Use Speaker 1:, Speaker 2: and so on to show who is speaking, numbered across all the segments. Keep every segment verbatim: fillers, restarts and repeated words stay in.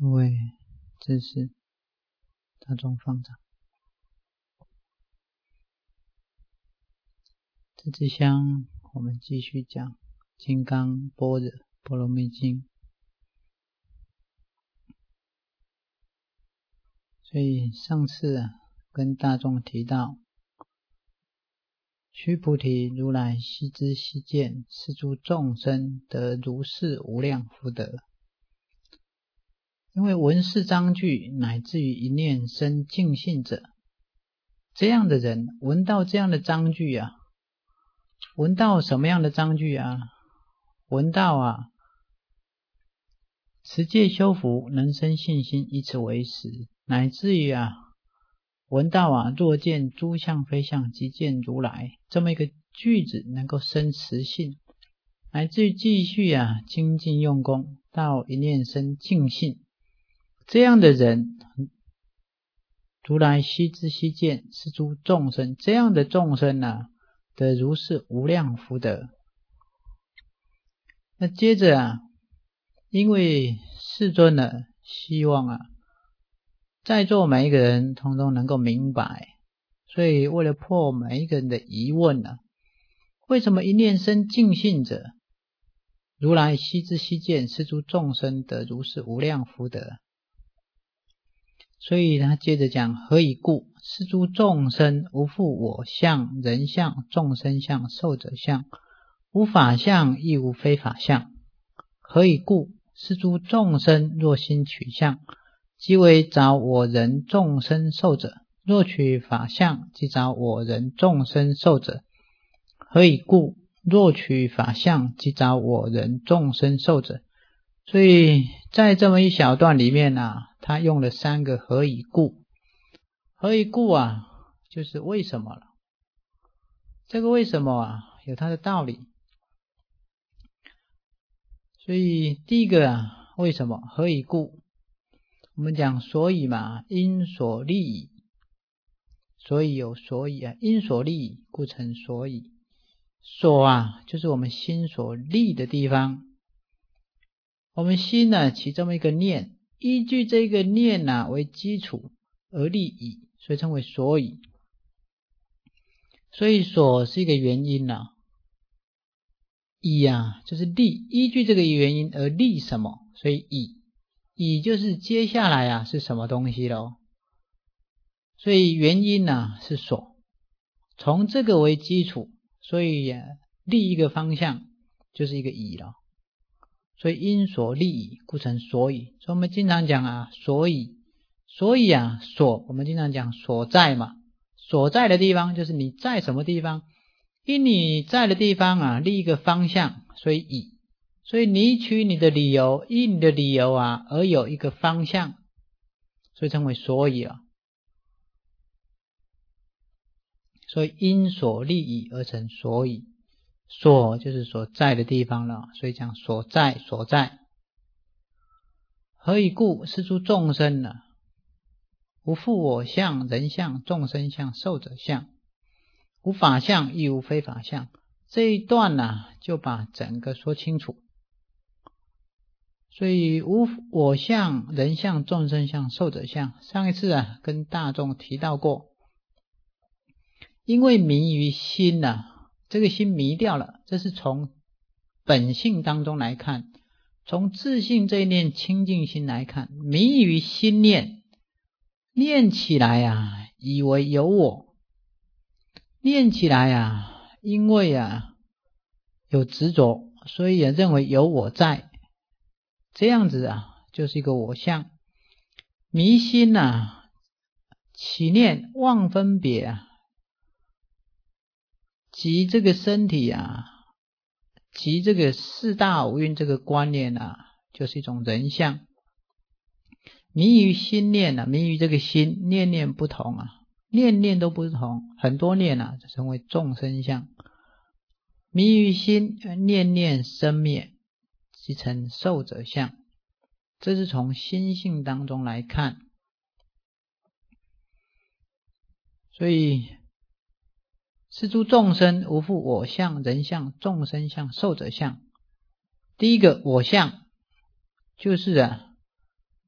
Speaker 1: 各位知识大众放长，这支香我们继续讲金刚般若波罗蜜经。所以上次啊跟大众提到，须菩提如来悉知悉见，是诸众生得如是无量福德。因为闻是章句，乃至于一念生净信者，这样的人闻到这样的章句啊，闻到什么样的章句啊？闻到啊，持戒修福能生信心，以此为实，乃至于啊，闻到啊，若见诸相非相，即见如来，这么一个句子能够生实信，乃至于继续啊，精进用功到一念生净信。这样的人，如来悉知悉见，是诸众生，这样的众生啊，得如是无量福德。那接着啊，因为世尊呢，希望啊，在座每一个人通通能够明白，所以为了破每一个人的疑问啊，为什么一念生净信者，如来悉知悉见，是诸众生得如是无量福德？所以他接着讲，何以故？是诸众生无复我相、人相、众生相、寿者相，无法相，亦无非法相。何以故？是诸众生若心取相，即为找我人众生寿者；若取法相，即找我人众生寿者。何以故？若取法相，即找我人众生寿者。所以在这么一小段里面啊，他用了三个何以故。何以故啊，就是为什么了。这个为什么啊，有它的道理。所以第一个啊，为什么？何以故？我们讲所以嘛，因所立矣。所以有所以啊，因所立矣，故成所以。所啊，就是我们心所立的地方。我们心呢起这么一个念，依据这个念啊为基础而立矣，所以称为所以。所以所是一个原因啊，以啊就是立，依据这个原因而立什么，所以以以就是接下来啊是什么东西咯。所以原因啊是所，从这个为基础，所以啊立一个方向就是一个以了。所以因所立矣，故成所以。所以我们经常讲啊，所以，所以啊，所，我们经常讲所在嘛，所在的地方就是你在什么地方，因你在的地方啊，立一个方向，所以以，所以你取你的理由，依你的理由啊，而有一个方向，所以称为所以啊。所以因所立矣而成所以。所就是所在的地方了，所以讲所在所在。何以故？是诸众生呢，无复我相、人相、众生相、寿者相，无法相，亦无非法相。这一段呢、啊，就把整个说清楚。所以无我相、人相、众生相、寿者相，上一次啊跟大众提到过，因为迷于心啊，这个心迷掉了，这是从本性当中来看，从自性这一念清净心来看，迷于心念，念起来啊，以为有我，念起来啊，因为啊有执着，所以也认为有我在，这样子啊，就是一个我相。迷心啊，起念妄分别啊，即这个身体啊，即这个四大五蕴这个观念啊，就是一种人相。迷于心念啊，迷于这个心，念念不同啊，念念都不同，很多念啊，就成为众生相。迷于心，念念生灭，即成寿者相。这是从心性当中来看。所以是诸众生无复我相、人相、众生相、寿者相。第一个我相就是啊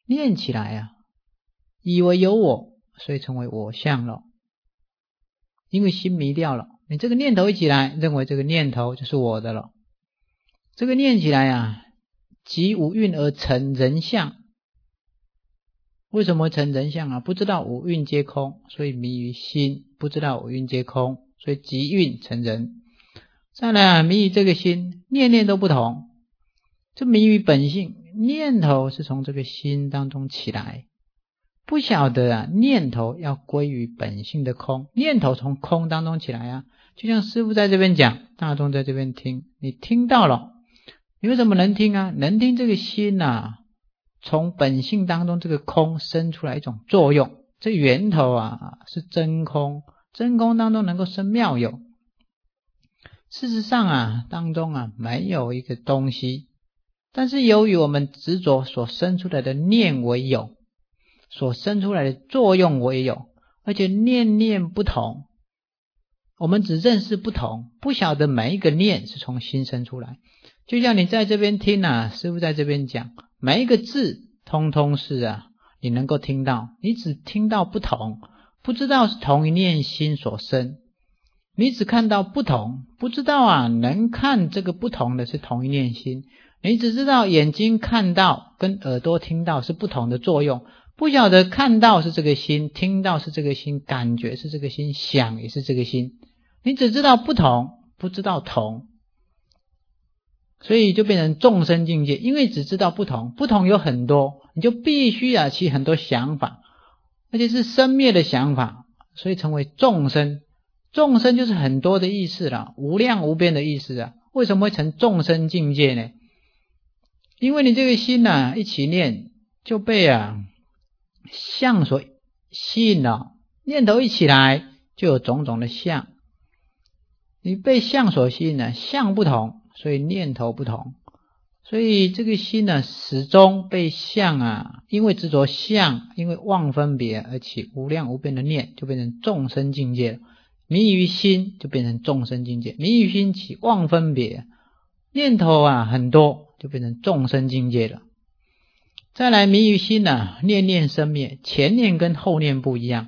Speaker 1: 念起来啊，以为有我，所以成为我相了。因为心迷掉了，你这个念头一起来，认为这个念头就是我的了。这个念起来啊，即五蕴而成人相。为什么成人相啊？不知道五蕴皆空，所以迷于心；不知道五蕴皆空，所以即蕴成人。再来啊，迷于这个心，念念都不同。这迷于本性，念头是从这个心当中起来，不晓得啊，念头要归于本性的空，念头从空当中起来啊。就像师父在这边讲，大众在这边听，你听到了，你为什么能听啊？能听这个心啊，从本性当中这个空生出来一种作用，这源头啊是真空，真空当中能够生妙有。事实上啊，当中啊没有一个东西，但是由于我们执着所生出来的念为有，所生出来的作用为有，而且念念不同，我们只认识不同，不晓得每一个念是从心生出来。就像你在这边听啊，师父在这边讲，每一个字通通是啊，你能够听到，你只听到不同，不知道是同一念心所生。你只看到不同，不知道啊，能看这个不同的是同一念心。你只知道眼睛看到跟耳朵听到是不同的作用，不晓得看到是这个心，听到是这个心，感觉是这个心，想也是这个心。你只知道不同，不知道同，所以就变成众生境界。因为只知道不同，不同有很多，你就必须啊起很多想法，而且是生灭的想法，所以成为众生。众生就是很多的意思啦，无量无边的意思啊。为什么会成众生境界呢？因为你这个心啊一起念，就被啊相所吸引了，念头一起来就有种种的相，你被相所吸引了，相不同，所以念头不同，所以这个心呢始终被相啊，因为执着相，因为妄分别而起无量无边的念，就变成众生境界了。迷于心就变成众生境界，迷于心起妄分别，念头啊很多，就变成众生境界了。再来迷于心啊，念念生灭，前念跟后念不一样，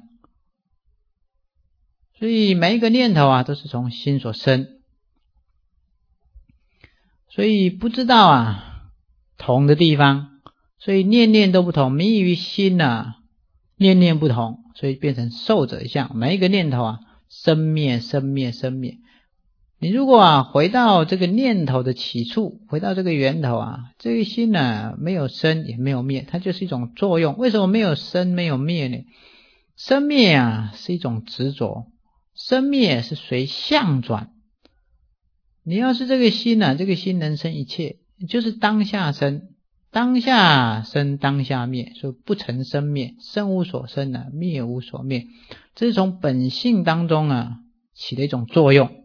Speaker 1: 所以每一个念头啊都是从心所生，所以不知道啊同的地方，所以念念都不同。迷于心啊，念念不同，所以变成受者相。每一个念头啊生灭生灭生灭，你如果啊回到这个念头的起处，回到这个源头啊，这个心呢、啊、没有生也没有灭，它就是一种作用。为什么没有生没有灭呢？生灭啊是一种执着，生灭是随相转。你要是这个心啊，这个心能生一切，就是当下生，当下生当下灭，所以不成生灭，生无所生啊，灭无所灭，这是从本性当中啊起的一种作用。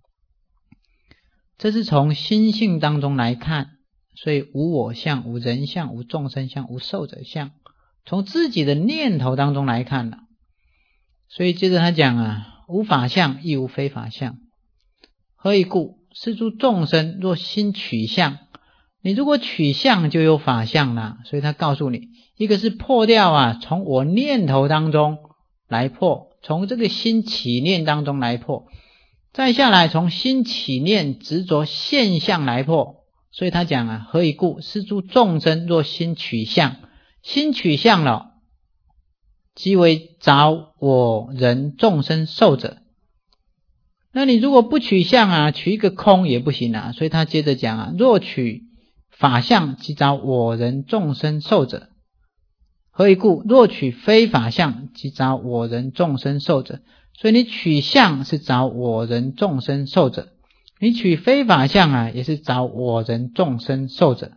Speaker 1: 这是从心性当中来看，所以无我相，无人相，无众生相，无寿者相，从自己的念头当中来看了。所以接着他讲啊，无法相亦无非法相，何以故？是诸众生若心取相，你如果取相就有法相了。所以他告诉你，一个是破掉啊，从我念头当中来破，从这个心起念当中来破，再下来从心起念执着现象来破。所以他讲啊，何以故？是诸众生若心取相，心取相了，即为着我人众生寿者。那你如果不取相啊，取一个空也不行啊。所以他接着讲啊，若取法相，即着我人众生寿者。何以故？若取非法相，即着我人众生寿者。所以你取相是着我人众生寿者，你取非法相啊，也是着我人众生寿者，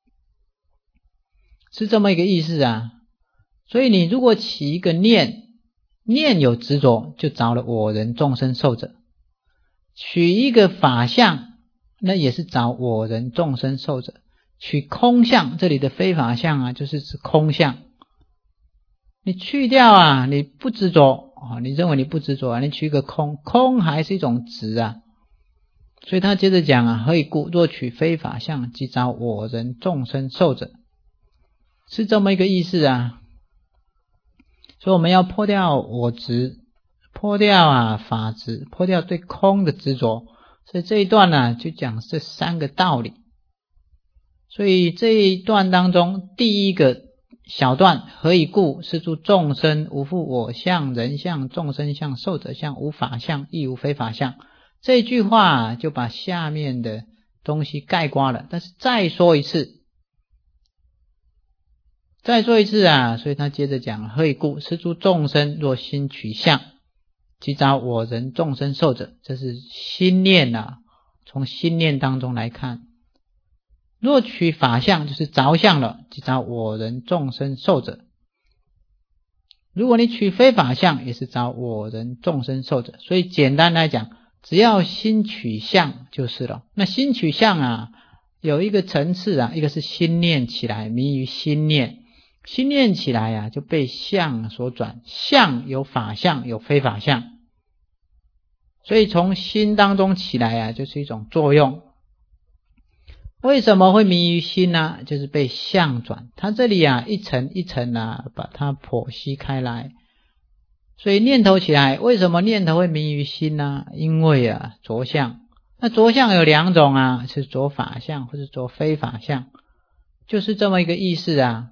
Speaker 1: 是这么一个意思啊。所以你如果起一个念，念有执着，就着了我人众生寿者；取一个法相，那也是着我人众生寿者；取空相，这里的非法相啊，就是指空相。你去掉啊，你不执着啊，你认为你不执着啊，你取一个空，空还是一种执啊。所以他接着讲啊，何以故？若取非法相，即着我人众生寿者。 是这么一个意思啊。所以我们要破掉我执，破掉啊法执，破掉对空的执着。所以这一段呢、啊、就讲这三个道理。所以这一段当中第一个小段，何以故？是诸众生无复我相、人相、众生相、寿者相，无法相，亦无非法相。这句话就把下面的东西概括了。但是再说一次，再说一次啊，所以他接着讲，何以故？是诸众生若心取相，即找我人众生寿者。这是心念啊，从心念当中来看。若取法相，就是着相了，即找我人众生寿者。如果你取非法相，也是找我人众生寿者。所以简单来讲，只要心取相就是了。那心取相啊，有一个层次啊，一个是心念起来，迷于心念，心念起来啊，就被相所转。相有法相，有非法相。所以从心当中起来啊，就是一种作用。为什么会迷于心呢？就是被相转。它这里啊，一层一层啊，把它剖析开来。所以念头起来，为什么念头会迷于心呢？因为啊，着相。那着相有两种啊，是着法相或者着非法相，就是这么一个意思啊。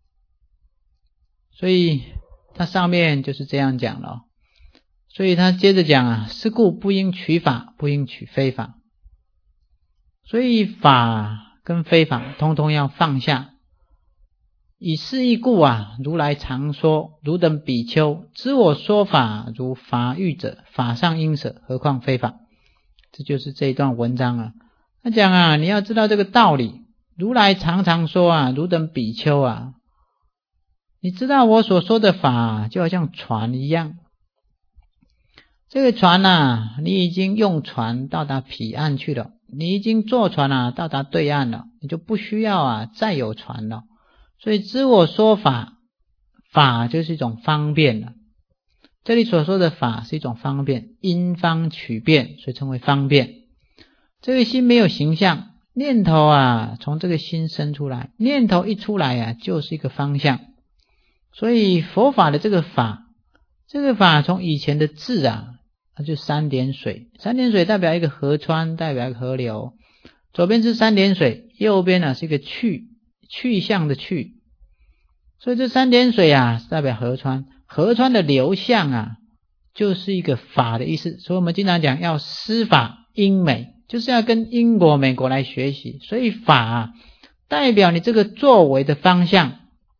Speaker 1: 所以它上面就是这样讲了。所以他接着讲啊，是故不应取法，不应取非法。所以法跟非法通通要放下。以是义故啊，如来常说，汝等比丘，知我说法如法喻者，法上应舍，何况非法。这就是这一段文章啊。他讲啊，你要知道这个道理。如来常常说啊，汝等比丘啊，你知道我所说的法就好像船一样。这个船啊，你已经用船到达彼岸去了，你已经坐船啊到达对岸了，你就不需要啊再有船了。所以知我说法，法就是一种方便了。这里所说的法是一种方便，因方取变，所以称为方便。这个心没有形象，念头啊从这个心生出来，念头一出来啊就是一个方向。所以佛法的这个法，这个法从以前的字啊，它就三点水，三点水代表一个河川，代表一个河流。左边是三点水，右边呢是一个去，去向的去。所以这三点水啊代表河川，河川的流向啊就是一个法的意思。所以我们经常讲要师法因美，就是要跟因果美国来学习。所以法啊代表你这个作为的方向。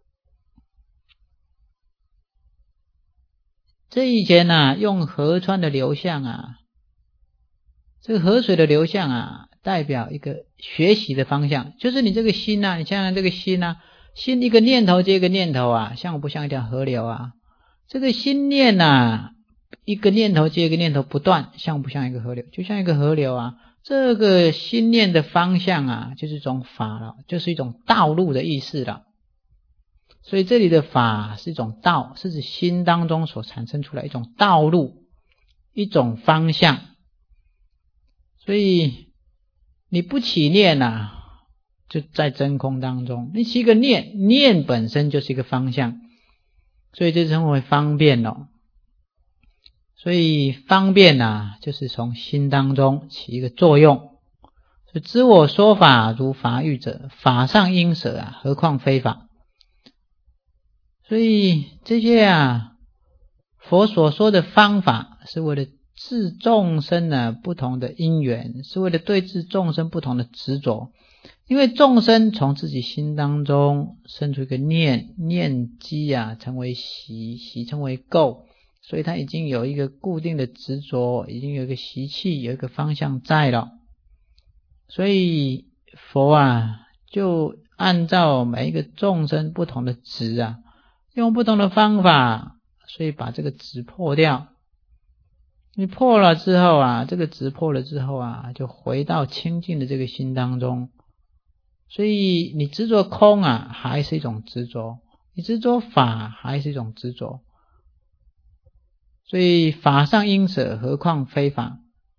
Speaker 1: 这以前啊用河川的流向啊，这个河水的流向啊代表一个学习的方向，就是你这个心啊，你想想这个心啊，心一个念头接一个念头啊，像不像一条河流啊？这个心念啊，一个念头接一个念头不断，像不像一个河流？就像一个河流啊。这个心念的方向啊就是一种法了，就是一种道路的意思了。所以这里的法是一种道，是指心当中所产生出来一种道路，一种方向。所以你不起念啊，就在真空当中。你起一个念，念本身就是一个方向，所以这称为方便哦。所以方便啊，就是从心当中起一个作用。所以知我说法如法喻者，法上应舍啊，何况非法。所以这些啊，佛所说的方法是为了治众生呢不同的因缘，是为了对治众生不同的执着。因为众生从自己心当中生出一个念，念机啊成为习，习成为垢，所以他已经有一个固定的执着，已经有一个习气，有一个方向在了。所以佛啊就按照每一个众生不同的执啊，用不同的方法，所以把这个执破掉。你破了之后啊，这个执破了之后啊，就回到清净的这个心当中。所以你执着空啊，还是一种执着；你执着法，还是一种执着。所以法上应舍，何况非法？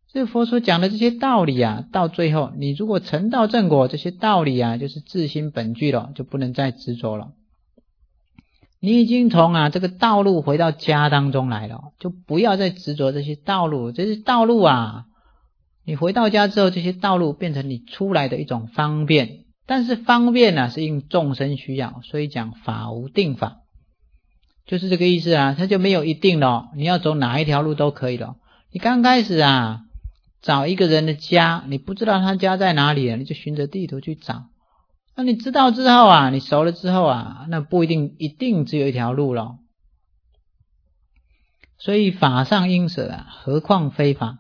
Speaker 1: 这佛所讲的这些道理啊，到最后你如果成道正果，这些道理啊就是自心本具了，就不能再执着了。你已经从啊这个道路回到家当中来了，就不要再执着这些道路。这些道路啊，你回到家之后，这些道路变成你出来的一种方便，但是方便啊是因众生需要，所以讲法无定法，就是这个意思啊，它就没有一定了，你要走哪一条路都可以了。你刚开始啊找一个人的家，你不知道他家在哪里，你就循着地图去找。那你知道之后啊，你熟了之后啊，那不一定一定只有一条路了。所以法上应舍啊，何况非法。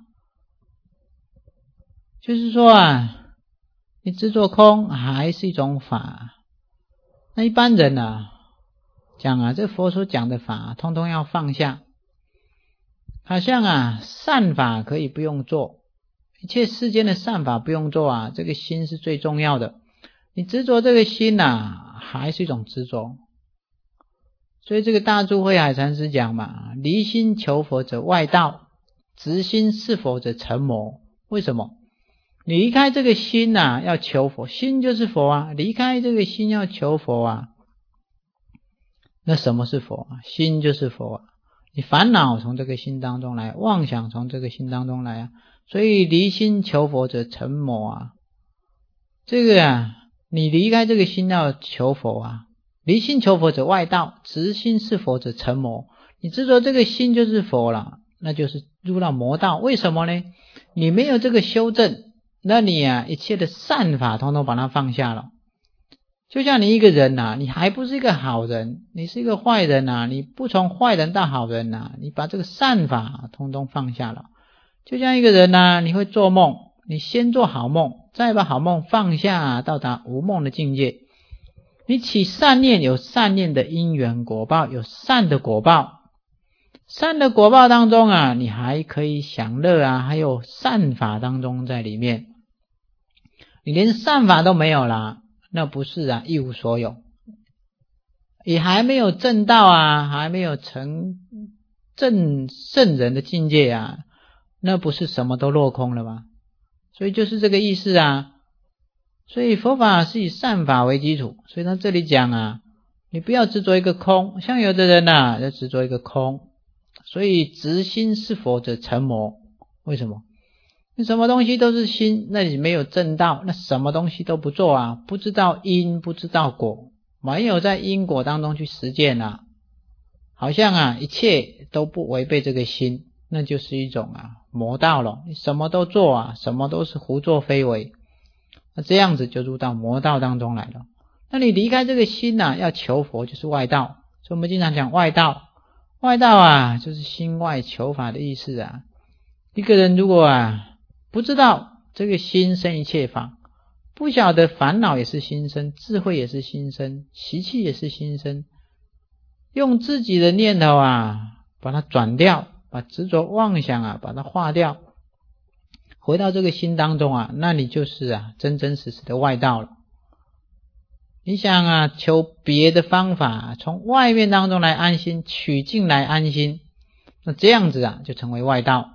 Speaker 1: 就是说啊，你执着空还是一种法。那一般人啊讲啊，这佛所讲的法通通要放下。好像啊善法可以不用做，一切世间的善法不用做啊，这个心是最重要的。你执着这个心啊，还是一种执着。所以这个大珠慧海禅师讲嘛，离心求佛者外道，执心是佛者成魔。为什么？你离开这个心啊，要求佛，心就是佛啊，离开这个心要求佛啊，那什么是佛啊？心就是佛啊。你烦恼从这个心当中来，妄想从这个心当中来啊，所以离心求佛者成魔啊。这个啊，你离开这个心要求佛啊，离心求佛者外道，执心是佛者成魔。你执着这个心就是佛了，那就是入到魔道。为什么呢？你没有这个修正，那你啊一切的善法统统把它放下了。就像你一个人啊，你还不是一个好人，你是一个坏人啊，你不从坏人到好人啊，你把这个善法统统放下了。就像一个人啊，你会做梦，你先做好梦，再把好梦放下，到达无梦的境界。你起善念，有善念的因缘果报，有善的果报。善的果报当中啊，你还可以享乐啊，还有善法当中在里面。你连善法都没有啦，那不是啊一无所有。也还没有证道啊，还没有成正圣人的境界啊，那不是什么都落空了吗？所以就是这个意思啊。所以佛法是以善法为基础，所以他这里讲啊，你不要执着一个空，像有的人啊就执着一个空，所以执心是佛者成魔。为什么？你什么东西都是心，那你没有证道，那什么东西都不做啊，不知道因，不知道果，没有在因果当中去实践啊，好像啊一切都不违背这个心，那就是一种啊魔道了。你什么都做啊，什么都是胡作非为，那这样子就入到魔道当中来了。那你离开这个心啊，要求佛就是外道。所以我们经常讲外道，外道啊就是心外求法的意思啊。一个人如果啊不知道这个心生一切法，不晓得烦恼也是心生，智慧也是心生，习气也是心生，用自己的念头啊把它转掉，把执着妄想啊把它化掉，回到这个心当中啊，那你就是啊真真实实的外道了。你想啊求别的方法，从外面当中来安心，取进来安心，那这样子啊就成为外道。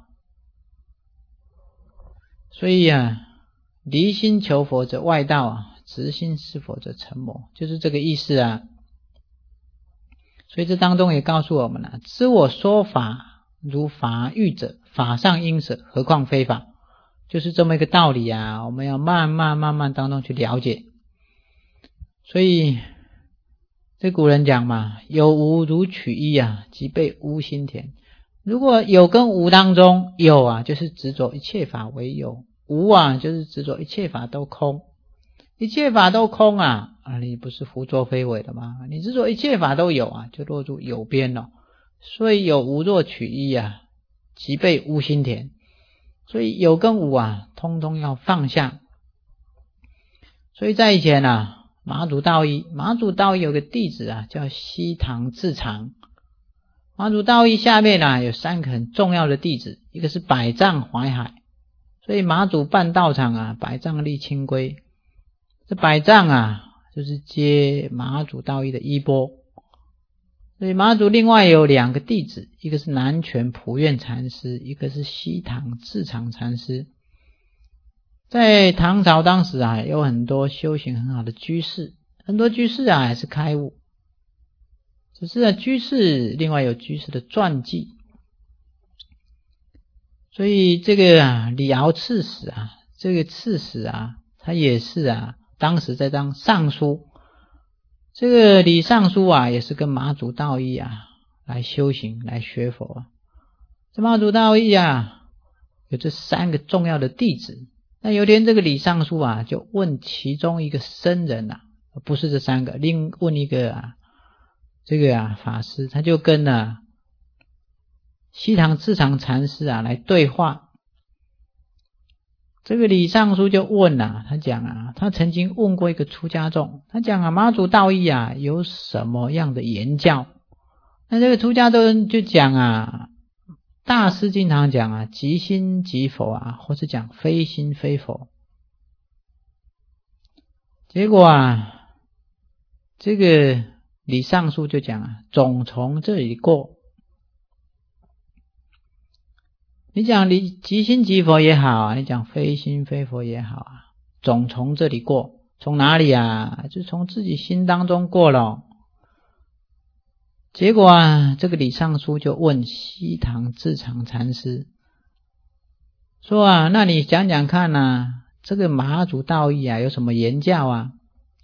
Speaker 1: 所以啊离心求佛者外道啊，执心是佛者成魔，就是这个意思啊。所以这当中也告诉我们了、啊，知我说法如法欲者，法上应舍，何况非法，就是这么一个道理啊，我们要慢慢慢慢当中去了解。所以这古人讲嘛，有无如取一啊，即被无心田。如果有跟无当中，有啊就是执着一切法为有，无啊就是执着一切法都空。一切法都空啊，啊你不是胡作非为的吗？你执着一切法都有啊，就落入有边了。所以有无若取一啊，即被无心田。所以有跟无啊通通要放下。所以在以前啊马祖道一，马祖道一有个弟子啊叫西堂智常。马祖道一下面啊有三个很重要的弟子，一个是百丈怀海，所以马祖办道场啊，百丈立清规。这百丈啊就是接马祖道一的衣钵。 所以马祖另外有两个弟子，一个是南泉普愿禅师，一个是西塘智常禅师。在唐朝当时啊，有很多修行很好的居士，很多居士啊也是开悟，只是啊居士另外有居士的传记。所以这个啊李敖刺史啊，这个刺史啊，他也是啊当时在当尚书。这个李尚书啊也是跟马祖道义啊来修行来学佛啊。这马祖道义啊有这三个重要的弟子。那有天这个李尚书啊就问其中一个僧人啊，不是这三个，另问一个啊这个啊法师，他就跟啊西塘智常禅师啊来对话。这个李尚书就问啊，他讲啊，他曾经问过一个出家众，他讲啊马祖道义啊有什么样的言教？那这个出家众就讲啊，大师经常讲啊即心即佛啊，或是讲非心非佛。结果啊这个李尚书就讲啊，总从这里过。你讲你即心即佛也好啊，你讲非心非佛也好啊，总从这里过。从哪里啊？就从自己心当中过了。结果啊这个李尚书就问西塘智常禅师说啊，那你讲讲看啊，这个马祖道义啊有什么言教啊？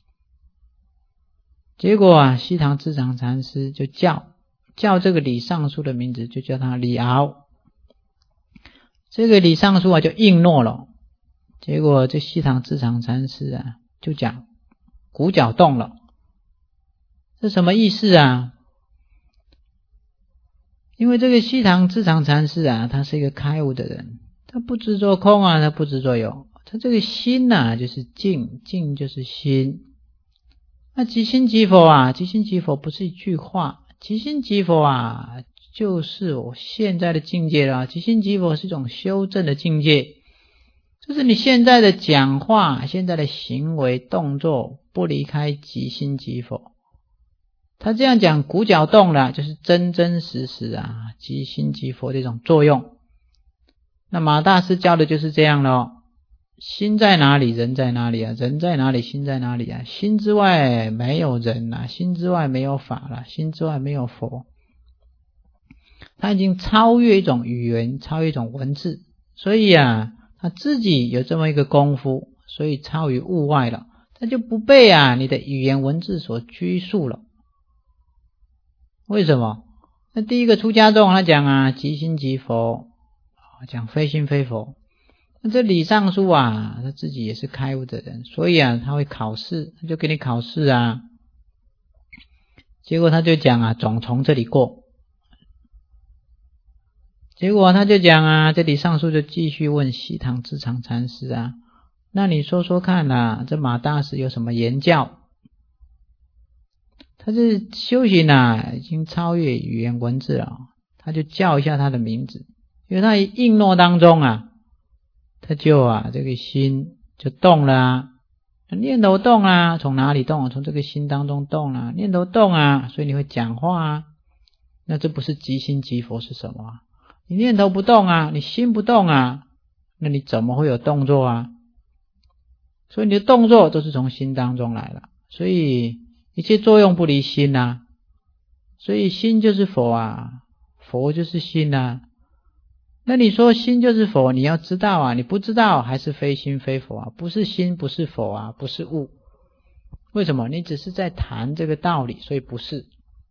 Speaker 1: 结果啊西塘智常禅师就叫叫这个李尚书的名字，就叫他李敖。这个李尚书啊就应诺了。结果这西塘智常禅师啊就讲鼓角动了。这什么意思啊？因为这个西塘智常禅师啊，他是一个开悟的人，他不执着空啊，他不执着有，他这个心啊就是静，静就是心。那即心即佛啊，即心即佛不是一句话，即心即佛啊就是我现在的境界了。即心即佛是一种修正的境界，就是你现在的讲话，现在的行为动作不离开即心即佛。他这样讲鼓角动了，就是真真实实啊即心即佛的一种作用。那马大师教的就是这样咯，心在哪里人在哪里啊，人在哪里心在哪里啊，心之外没有人啊，心之外没有法了，心之外没有佛。他已经超越一种语言，超越一种文字，所以啊他自己有这么一个功夫，所以超于物外了，他就不被啊你的语言文字所拘束了。为什么？那第一个出家众他讲啊即心即佛，讲非心非佛。那这李尚书啊他自己也是开悟的人，所以啊他会考试，他就给你考试啊。结果他就讲啊总从这里过。结果他就讲啊，这李尚书就继续问西塘智常禅师啊，那你说说看啊，这马大师有什么言教？他这修行啊已经超越语言文字了，他就叫一下他的名字。因为他应诺当中啊，他就啊这个心就动了啊，念头动啊，从哪里动？从这个心当中动啊，念头动啊，所以你会讲话啊。那这不是即心即佛是什么啊？你念头不动啊，你心不动啊，那你怎么会有动作啊？所以你的动作都是从心当中来的，所以一切作用不离心啊。所以心就是佛啊，佛就是心啊。那你说心就是佛，你要知道啊，你不知道还是非心非佛啊，不是心不是佛啊，不是物。为什么？你只是在谈这个道理，所以不是。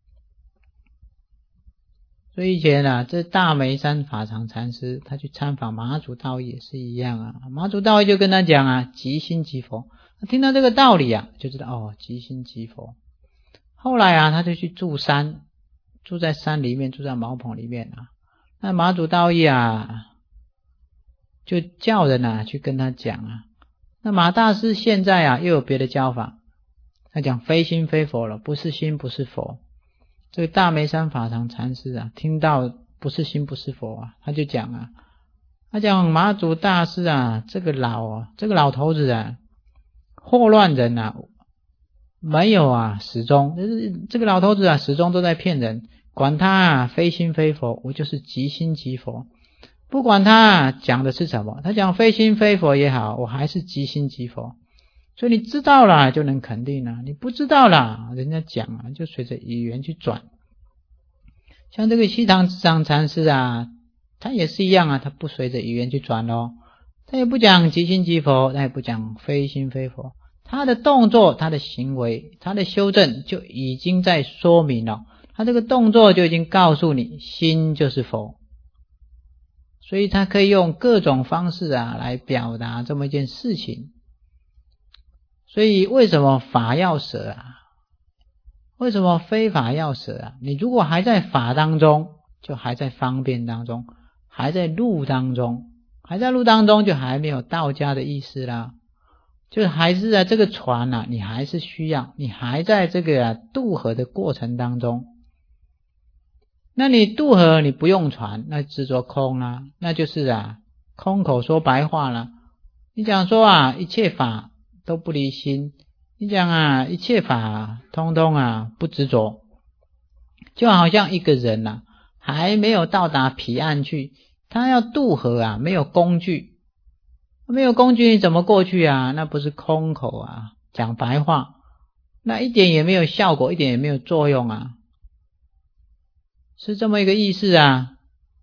Speaker 1: 所以以前啊，这大梅山法常禅师他去参访马祖道义也是一样啊，马祖道义就跟他讲啊即心即佛。他听到这个道理啊，就知道哦即心即佛。后来啊他就去住山，住在山里面，住在茅棚里面啊。那马祖道义啊就叫人啊去跟他讲啊。那马大师现在啊又有别的教法，他讲非心非佛了，不是心不是佛。这个大梅山法常禅师啊听到不是心不是佛啊，他就讲啊，他讲马祖大师啊这个老啊这个老头子啊祸乱人啊， 没有啊始终，就是这个老头子啊始终都在骗人，管他啊非心非佛，我就是即心即佛，不管他讲的是什么，他讲非心非佛也好，我还是即心即佛。所以你知道了就能肯定了，你不知道了人家讲啊就随着语言去转。像这个西塘智藏禅师啊，他也是一样啊，他不随着语言去转咯，他也不讲即心即佛，他也不讲非心非佛，他的动作他的行为他的修正就已经在说明了，他这个动作就已经告诉你心就是佛，所以他可以用各种方式啊来表达这么一件事情。所以为什么法要舍啊？为什么非法要舍啊？你如果还在法当中，就还在方便当中，还在路当中，还在路当中就还没有道家的意思啦，就还是在这个船啊，你还是需要，你还在这个啊渡河的过程当中。那你渡河你不用船，那执着空啦，那就是啊空口说白话啦。你讲说啊一切法都不离心，你讲啊一切法通通啊不执着，就好像一个人啊还没有到达彼岸去，他要渡河啊没有工具，没有工具你怎么过去啊？那不是空口啊讲白话，那一点也没有效果，一点也没有作用啊，是这么一个意思啊。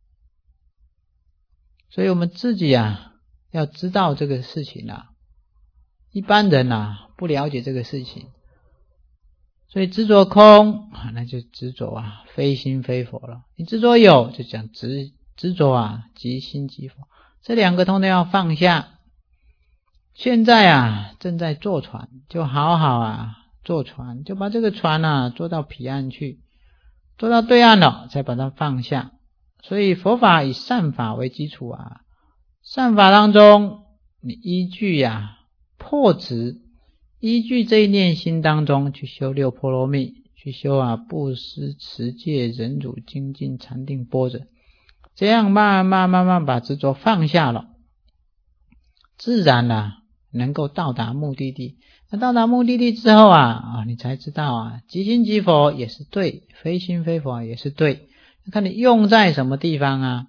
Speaker 1: 所以我们自己啊要知道这个事情啊，一般人啊不了解这个事情，所以执着空那就执着啊非心非佛了，你执着有就讲执执着啊即心即佛，这两个通通要放下。现在啊正在坐船，就好好啊坐船，就把这个船啊坐到彼岸去，坐到对岸了才把它放下。所以佛法以善法为基础啊，善法当中你依据啊破执，依据这一念心当中去修六波罗蜜，去修啊布施持戒忍辱精进禅定般若，这样慢慢慢慢把执着放下了，自然啊能够到达目的地。那到达目的地之后啊啊你才知道啊即心即佛也是对，非心非佛也是对，看你用在什么地方啊。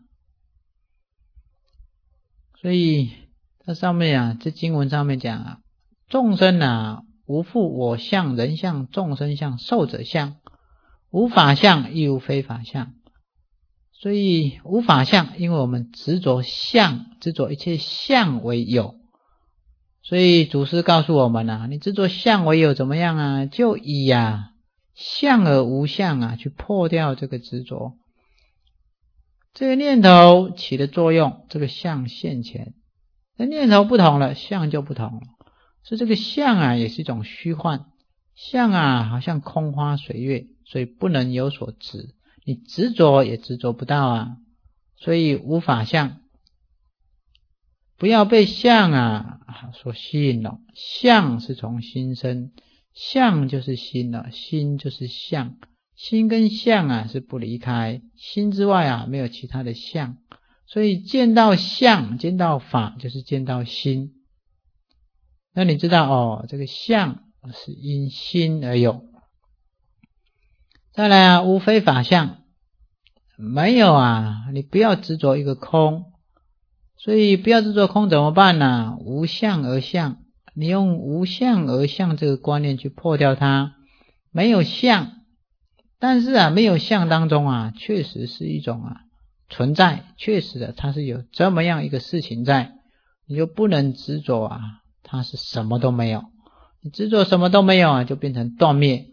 Speaker 1: 所以这上面啊这经文上面讲啊，众生啊无复我相人相众生相寿者相，无法相亦无非法相。所以无法相，因为我们执着相，执着一切相为有，所以祖师告诉我们啊，你执着相为有怎么样啊？就以啊相而无相啊去破掉这个执着，这个念头起的作用，这个相现前，那念头不同了，相就不同了。所以这个相啊也是一种虚幻，相啊好像空花水月，所以不能有所执，你执着也执着不到啊，所以无法相。不要被相啊所吸引了，相是从心生，相就是心了，心就是相，心跟相啊是不离开，心之外啊没有其他的相，所以见到相见到法就是见到心。那你知道哦，这个相是因心而有。再来啊无非法相，没有啊你不要执着一个空，所以不要执着空怎么办呢？无相而相，你用无相而相这个观念去破掉它。没有相，但是啊没有相当中啊确实是一种啊存在，确实的它是有这么样一个事情在，你就不能执着啊它是什么都没有，你执着什么都没有啊就变成断灭，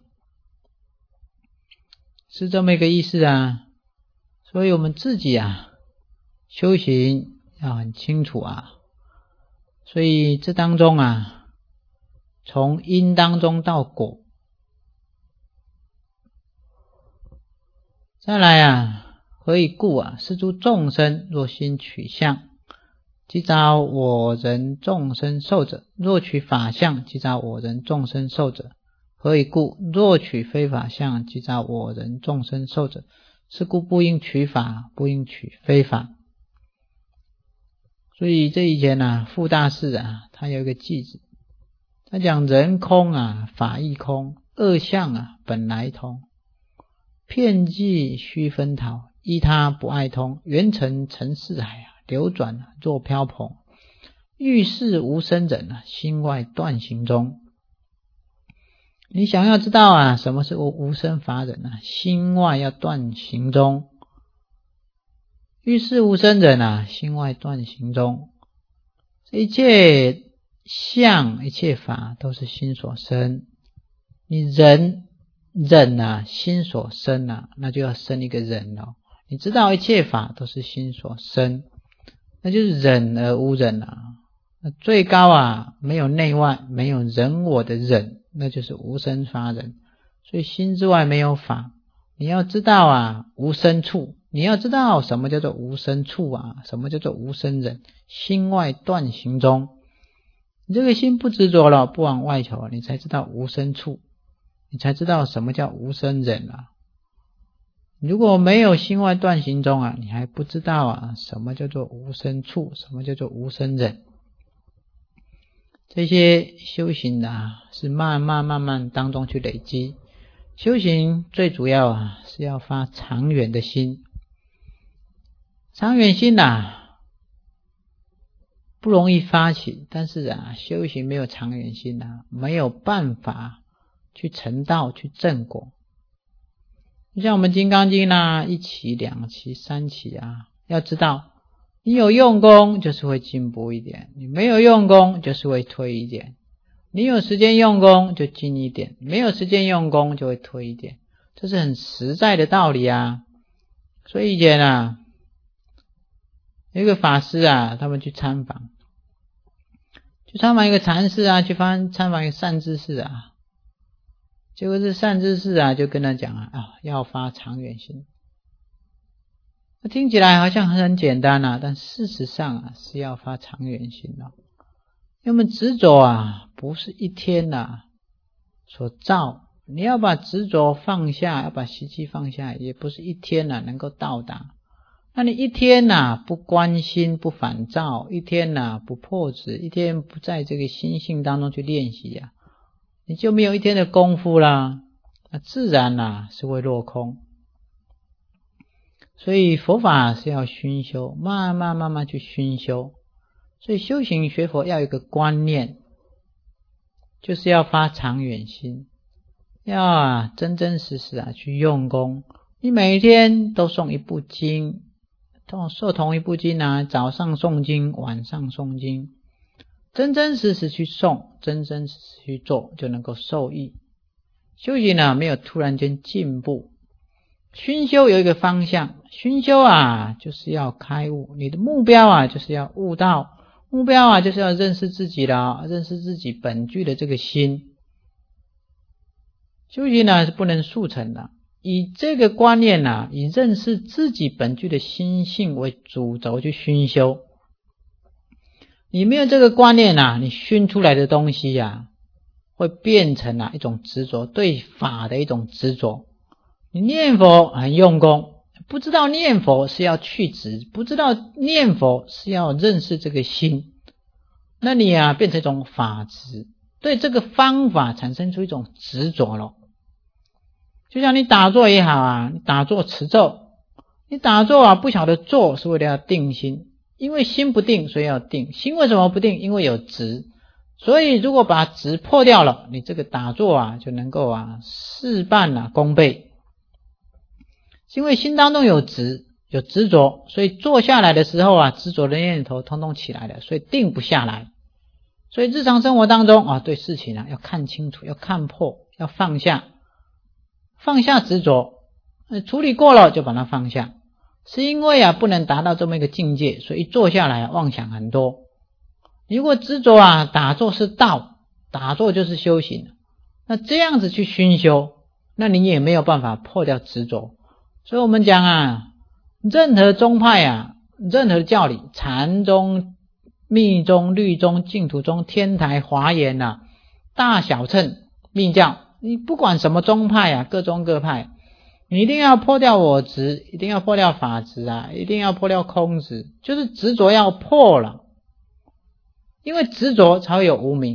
Speaker 1: 是这么一个意思啊。所以我们自己啊修行要很清楚啊，所以这当中啊从因当中到果。再来啊何以故啊？是诸众生若心取相，即招我人众生寿者；若取法相，即招我人众生寿者。何以故？若取非法相，即招我人众生寿者。是故不应取法，不应取非法。所以这以前啊傅大士啊他有一个偈子， 他讲人空啊，法亦空，二相啊，本来通，遍计须分逃，依他不爱通，缘成成四海啊，流转啊若飘蓬，遇事无生忍啊，心外断行中。你想要知道啊，什么是无生法忍啊？心外要断行中。遇事无生忍啊，心外断行中。一切相一切法都是心所生，你忍忍啊，心所生啊，那就要生一个忍了。你知道一切法都是心所生，那就是忍而无忍啊。那最高啊，没有内外，没有人我的忍，那就是无生法忍。所以心之外没有法，你要知道啊，无生处，你要知道什么叫做无生处啊，什么叫做无生忍，心外断行中。你这个心不执着了，不往外求，你才知道无生处，你才知道什么叫无生忍啊。如果没有心外断行中啊，你还不知道啊，什么叫做无生处，什么叫做无生忍。这些修行的啊，是慢慢慢慢当中去累积。修行最主要啊，是要发长远的心。长远心啊，不容易发起，但是啊，修行没有长远心啊，没有办法去成道去正果。就像我们金刚经啊，一期两期三期啊，要知道你有用功就是会进步一点，你没有用功就是会退一点，你有时间用功就进一点，没有时间用功就会退一点，这是很实在的道理啊。所以以前啊，有一个法师啊，他们去参访，去参访一个禅师啊，去参访一个善知识啊，结果这善知识啊就跟他讲啊，啊要发长远心。听起来好像很简单啊，但事实上啊是要发长远心的。因为执着啊不是一天啊所造，你要把执着放下，要把习气放下，也不是一天啊能够到达。那你一天啊不关心不反照，一天啊不破执，一天不在这个心性当中去练习啊，你就没有一天的功夫啦，那自然啊是会落空。所以佛法是要熏修，慢慢慢慢去熏修。所以修行学佛要有一个观念，就是要发长远心，要啊真真实实啊去用功。你每一天都诵一部经，受同一部经啊，早上诵经，晚上诵经，真真实实去诵，真真实实去做，就能够受益。修行呢没有突然间进步，熏修有一个方向，熏修啊就是要开悟，你的目标啊就是要悟道，目标啊就是要认识自己了，认识自己本具的这个心。修行呢是不能速成的，以这个观念啊，以认识自己本具的心性为主轴去熏修。你没有这个观念啊，你熏出来的东西啊会变成啊一种执着，对法的一种执着。你念佛很用功，不知道念佛是要去执，不知道念佛是要认识这个心，那你啊变成一种法执，对这个方法产生出一种执着了。就像你打坐也好啊，你打坐持咒，你打坐啊不晓得坐是为了要定心，因为心不定所以要定，心为什么不定？因为有执。所以如果把执破掉了，你这个打坐啊就能够啊事半啊功倍。因为心当中有执有执着，所以坐下来的时候啊，执着的念头通通起来了，所以定不下来。所以日常生活当中啊，对事情啊要看清楚，要看破，要放下，放下执着，处理过了就把它放下。是因为啊不能达到这么一个境界，所以坐下来啊妄想很多。如果执着啊打坐是道，打坐就是修行，那这样子去熏修，那你也没有办法破掉执着。所以我们讲啊，任何宗派啊，任何教理，禅宗、密宗、律宗、净土宗、天台、华严啊，大小乘、密教，你不管什么宗派啊，各宗各派，你一定要破掉我执，一定要破掉法执啊，一定要破掉空执，就是执着要破了。因为执着才会有无明，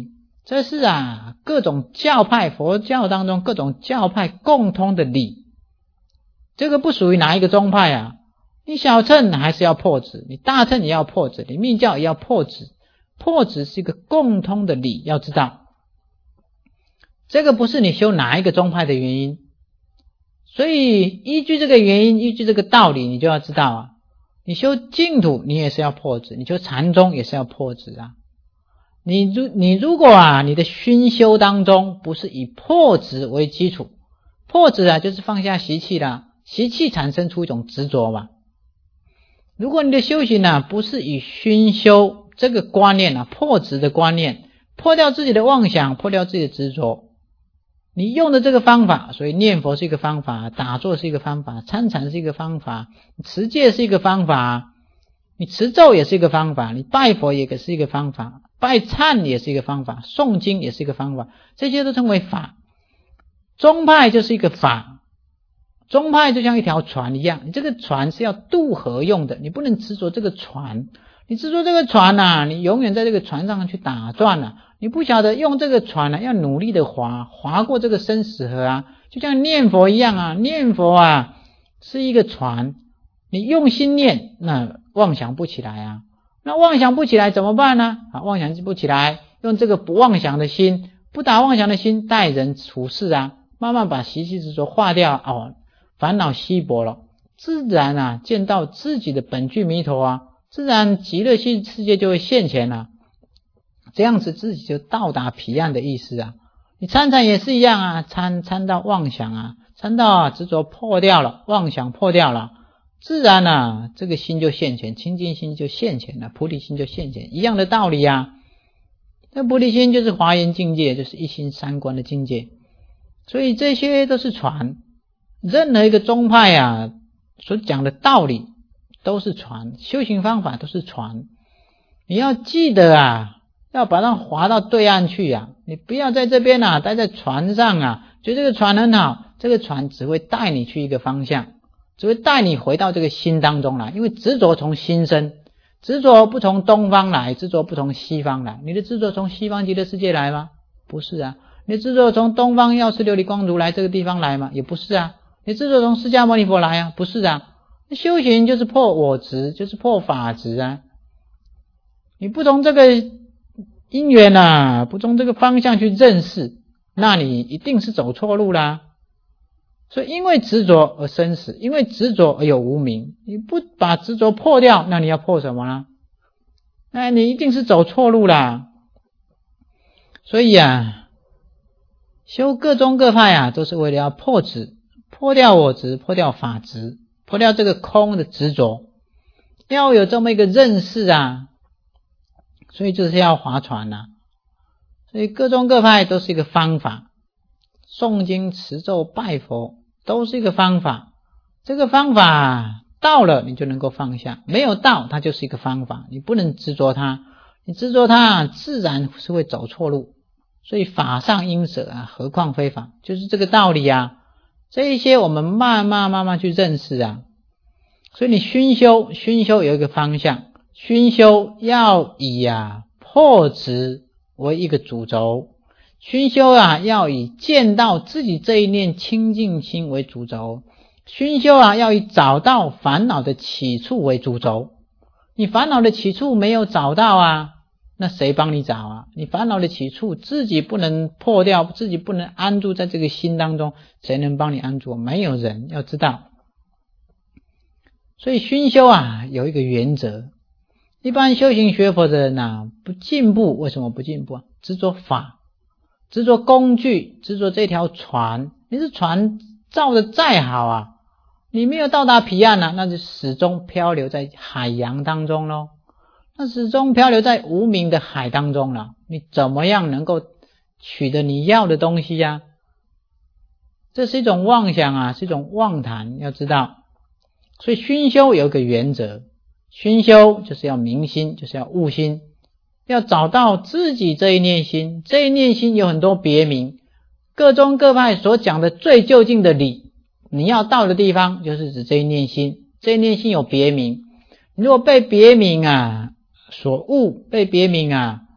Speaker 1: 这是啊各种教派，佛教当中各种教派共通的理，这个不属于哪一个宗派啊。你小乘还是要破执，你大乘也要破执，你密教也要破执。破执是一个共通的理，要知道这个不是你修哪一个宗派的原因。所以依据这个原因，依据这个道理，你就要知道啊，你修净土你也是要破执，你修禅宗也是要破执啊。你如你如果啊你的熏修当中不是以破执为基础，破执啊就是放下习气啦，习气产生出一种执着嘛。如果你的修行啊不是以熏修这个观念啊，破执的观念，破掉自己的妄想，破掉自己的执着，你用的这个方法，所以念佛是一个方法，打坐是一个方法，参禅是一个方法，持戒是一个方法，你持咒也是一个方法，你拜佛也是一个方法，拜忏也是一个方法，诵经也是一个方法，这些都称为法。宗派就是一个法，宗派就像一条船一样，你这个船是要渡河用的，你不能执着这个船，你执着这个船啊，你永远在这个船上去打转啊，你不晓得用这个船啊，要努力的划划过这个生死河啊，就像念佛一样啊，念佛啊是一个船，你用心念，那妄想不起来啊，那妄想不起来怎么办呢？啊，妄想不起来，用这个不妄想的心，不打妄想的心待人处事啊，慢慢把习气执着化掉，哦，烦恼稀薄了，自然啊见到自己的本具弥陀啊，自然极乐世界就会现前了，这样子自己就到达彼岸的意思啊。你参禅也是一样啊，参参到妄想啊，参到啊执着破掉了，妄想破掉了，自然啊这个心就现前，清净心就现前了，菩提心就现前，一样的道理啊。那菩提心就是华严境界，就是一心三观的境界，所以这些都是传，任何一个宗派啊所讲的道理都是传，修行方法都是传。你要记得啊，要把它划到对岸去啊，你不要在这边啊待在船上啊，觉得这个船很好，这个船只会带你去一个方向，只会带你回到这个心当中来，因为执着从心生，执着不从东方来，执着不从西方来。你的执着从西方极乐世界来吗？不是啊。你的执着从东方药师琉璃光如来这个地方来吗？也不是啊。你执着从释迦牟尼佛来啊？不是啊。修行就是破我执，就是破法执啊。你不从这个因缘啊，不从这个方向去认识，那你一定是走错路啦。所以因为执着而生死，因为执着而有无明，你不把执着破掉，那你要破什么呢？那你一定是走错路啦。所以啊，修各宗各派啊，都是为了要破执，破掉我执，破掉法执，破掉这个空的执着，要有这么一个认识啊。所以就是要划船啊。所以各宗各派都是一个方法，诵经持咒拜佛都是一个方法，这个方法到了你就能够放下，没有到它就是一个方法，你不能执着它，你执着它自然是会走错路。所以法上应舍啊，何况非法，就是这个道理啊。这一些我们慢慢慢慢去认识啊。所以你熏修，熏修有一个方向，熏修要以啊破执为一个主轴，熏修啊要以见到自己这一念清净心为主轴，熏修啊要以找到烦恼的起处为主轴。你烦恼的起处没有找到啊，那谁帮你找啊？你烦恼的起处自己不能破掉，自己不能安住在这个心当中，谁能帮你安住？没有人，要知道。所以熏修啊有一个原则，一般修行学佛的人啊不进步，为什么不进步啊？执着法，执着工具，执着这条船。你是船造的再好啊，你没有到达彼岸啊，那就始终漂流在海洋当中咯，那始终漂流在无明的海当中了。你怎么样能够取得你要的东西啊？这是一种妄想啊，是一种妄谈，要知道。所以熏修有一个原则，熏修就是要明心，就是要悟心，要找到自己这一念心。这一念心有很多别名，各宗各派所讲的最究竟的理，你要到的地方就是指这一念心。这一念心有别名，你如果被别名啊所误，被别名啊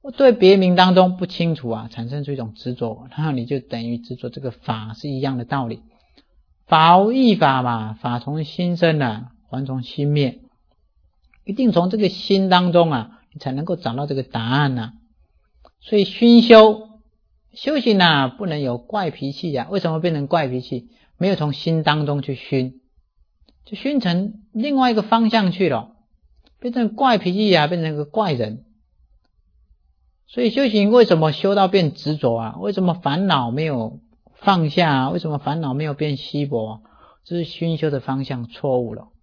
Speaker 1: 我对别名当中不清楚啊，产生出一种执着，然后你就等于执着这个法是一样的道理。法无异法嘛，法从心生啊，还从心灭，一定从这个心当中啊，你才能够找到这个答案啊。所以熏修修行啊，不能有怪脾气啊。为什么变成怪脾气？没有从心当中去熏，就熏成另外一个方向去了，变成怪脾气啊，变成一个怪人。所以修行为什么修到变执着啊？为什么烦恼没有放下啊？为什么烦恼没有变稀薄啊？这是熏修的方向错误了。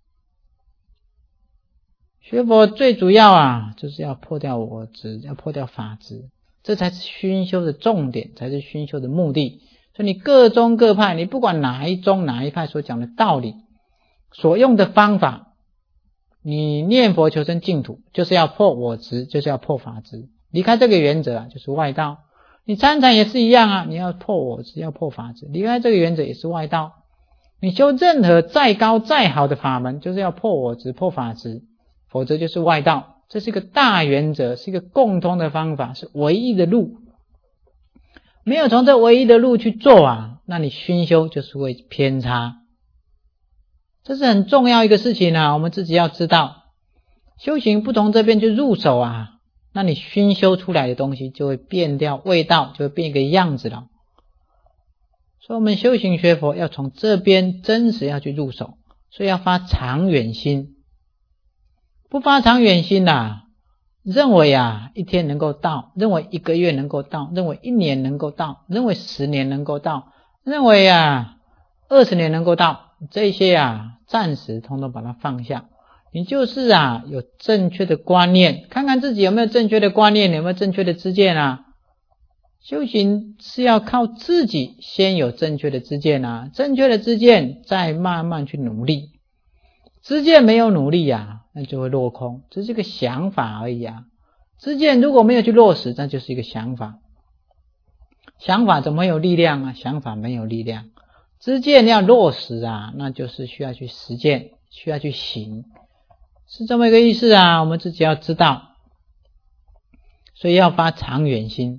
Speaker 1: 学佛最主要啊，就是要破掉我执，要破掉法执，这才是熏修的重点，才是熏修的目的。所以你各宗各派，你不管哪一宗哪一派所讲的道理，所用的方法，你念佛求生净土，就是要破我执，就是要破法执。离开这个原则啊，就是外道。你参禅也是一样啊，你要破我执，要破法执，离开这个原则也是外道。你修任何再高再好的法门，就是要破我执，破法执，否则就是外道。这是一个大原则，是一个共通的方法，是唯一的路。没有从这唯一的路去做啊，那你熏修就是会偏差。这是很重要一个事情啊，我们自己要知道。修行不从这边就入手啊，那你熏修出来的东西就会变掉味道，就会变一个样子了。所以我们修行学佛要从这边真实要去入手，所以要发长远心。不发长远心啊，认为啊一天能够到，认为一个月能够到，认为一年能够到，认为十年能够到，认为啊二十年能够到，这些啊暂时通通把它放下。你就是啊有正确的观念，看看自己有没有正确的观念，有没有正确的知见啊。修行是要靠自己先有正确的知见啊，正确的知见再慢慢去努力。知见没有努力啊，那就会落空，这是一个想法而已啊。知见如果没有去落实，那就是一个想法。想法怎么会有力量啊？想法没有力量。知见要落实啊，那就是需要去实践，需要去行，是这么一个意思啊。我们自己要知道，所以要发长远心。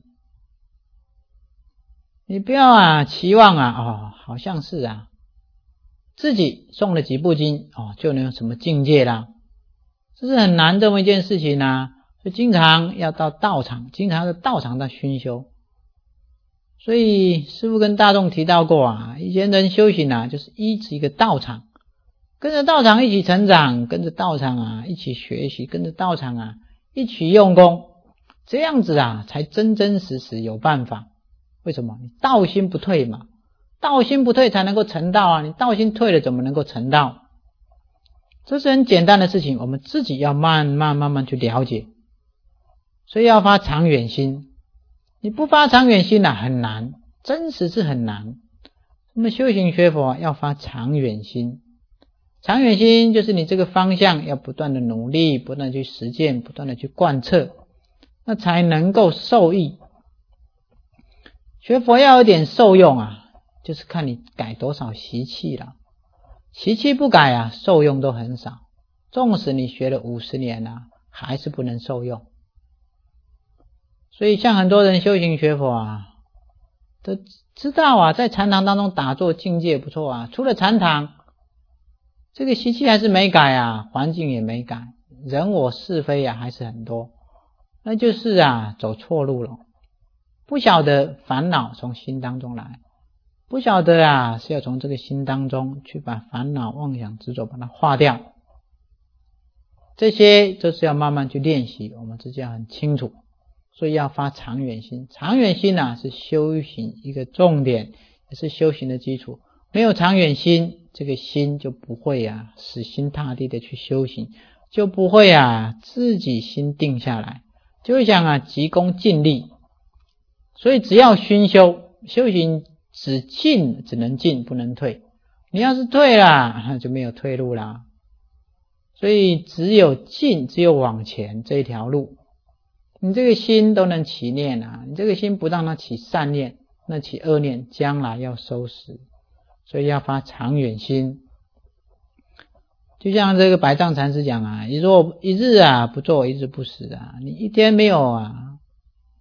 Speaker 1: 你不要啊期望啊哦，好像是啊自己诵了几部经哦，就能有什么境界啦，这是很难这么一件事情啊。所以经常要到道场，经常要到道场到熏修。所以师父跟大众提到过啊，以前人修行啊，就是依止一个道场，跟着道场一起成长，跟着道场啊一起学习，跟着道场啊一起用功，这样子啊才真真实实有办法。为什么？你道心不退嘛，道心不退才能够成道啊，你道心退了怎么能够成道？这是很简单的事情，我们自己要慢慢慢慢去了解。所以要发长远心，你不发长远心啊很难，真实是很难。那么修行学佛要发长远心，长远心就是你这个方向要不断的努力，不断的去实践，不断的去贯彻，那才能够受益。学佛要有点受用啊，就是看你改多少习气了。习气不改啊，受用都很少。纵使你学了五十年啊，还是不能受用。所以像很多人修行学佛啊，都知道啊，在禅堂当中打坐境界不错啊，出了禅堂，这个习气还是没改啊，环境也没改，人我是非啊还是很多，那就是啊走错路了。不晓得烦恼从心当中来，不晓得啊是要从这个心当中去把烦恼妄想执着把它化掉，这些都是要慢慢去练习，我们自己要很清楚。所以要发长远心，长远心啊是修行一个重点，也是修行的基础。没有长远心，这个心就不会啊死心塌地的去修行，就不会啊自己心定下来，就会想啊急功近利。所以只要熏修，修行只进只能进不能退，你要是退啦就没有退路啦。所以只有进，只有往前这一条路，你这个心都能起念啊，你这个心不让它起善念，那起恶念将来要收拾。所以要发长远心。就像这个百丈禅师讲啊，你若一日啊不做一日不食啊，你一天没有啊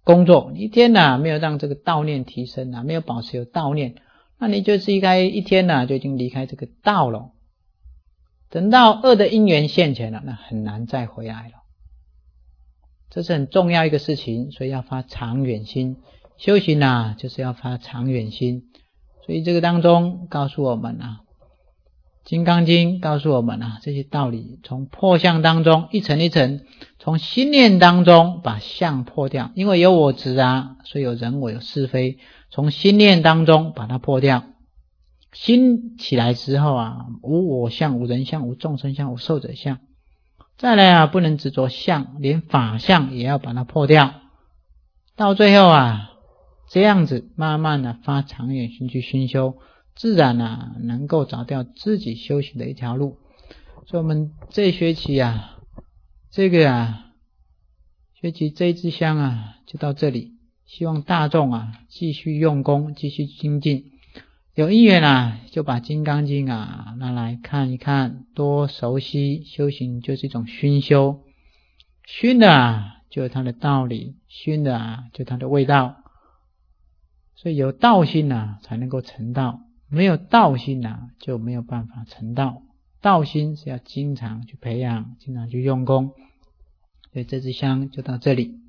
Speaker 1: 工作，你一天呐、啊、没有让这个道念提升啊，没有保持有道念，那你就是应该一天呐、啊、就已经离开这个道了。等到恶的因缘现前了，那很难再回来了。这是很重要一个事情，所以要发长远心。修行啊，就是要发长远心。所以这个当中告诉我们啊，《金刚经》告诉我们啊，这些道理从破相当中一层一层，从心念当中把相破掉，因为有我执啊，所以有人我有是非，从心念当中把它破掉。心起来之后啊，无我相，无人相，无众生相，无寿者相。再来啊，不能执着相，连法相也要把它破掉。到最后啊，这样子慢慢的发长远心去熏修，自然啊能够找到自己修行的一条路。所以我们这一学期啊，这个啊学期这一支香啊就到这里，希望大众啊继续用功，继续精进。有因缘啊，就把《金刚经》啊拿来看一看，多熟悉。修行就是一种熏修，熏的啊就有它的道理，熏的啊就有它的味道。所以有道心啊才能够成道，没有道心啊就没有办法成道。道心是要经常去培养，经常去用功。所以这支香就到这里。